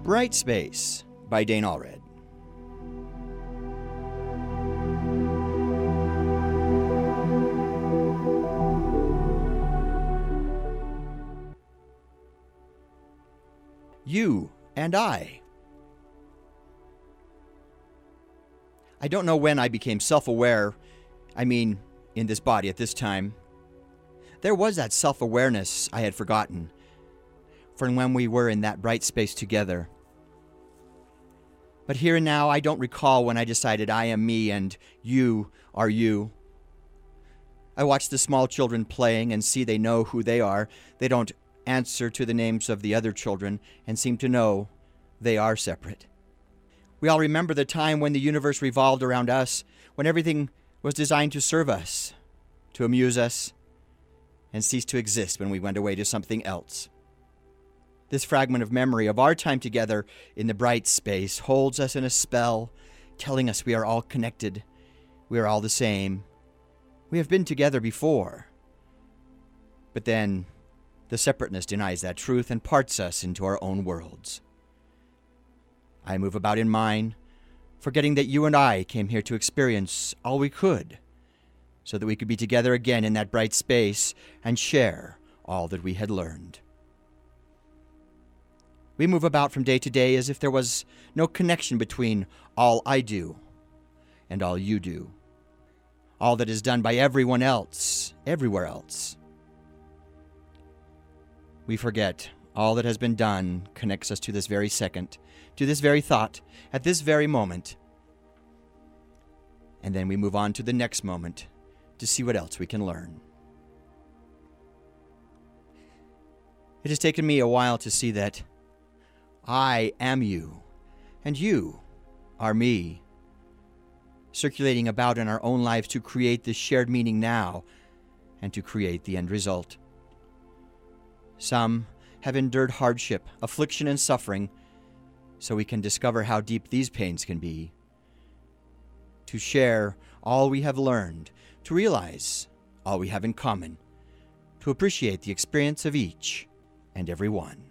Bright Space by Dane Allred. You and I. I don't know when I became self-aware, in this body at this time. There was that self-awareness I had forgotten from when we were in that bright space together. But here and now, I don't recall when I decided I am me and you are you. I watch the small children playing and see they know who they are. They don't answer to the names of the other children and seem to know they are separate. We all remember the time when the universe revolved around us, when everything was designed to serve us, to amuse us, and cease to exist when we went away to something else. This fragment of memory of our time together in the bright space holds us in a spell, telling us we are all connected, we are all the same. We have been together before. But then, the separateness denies that truth and parts us into our own worlds. I move about in mine, forgetting that you and I came here to experience all we could, so that we could be together again in that bright space and share all that we had learned. We move about from day to day as if there was no connection between all I do and all you do. All that is done by everyone else, everywhere else. We forget all that has been done connects us to this very second, to this very thought, at this very moment. And then we move on to the next moment to see what else we can learn. It has taken me a while to see that I am you, and you are me, circulating about in our own lives to create this shared meaning now and to create the end result. Some have endured hardship, affliction, and suffering so we can discover how deep these pains can be. To share all we have learned, to realize all we have in common, to appreciate the experience of each and every one.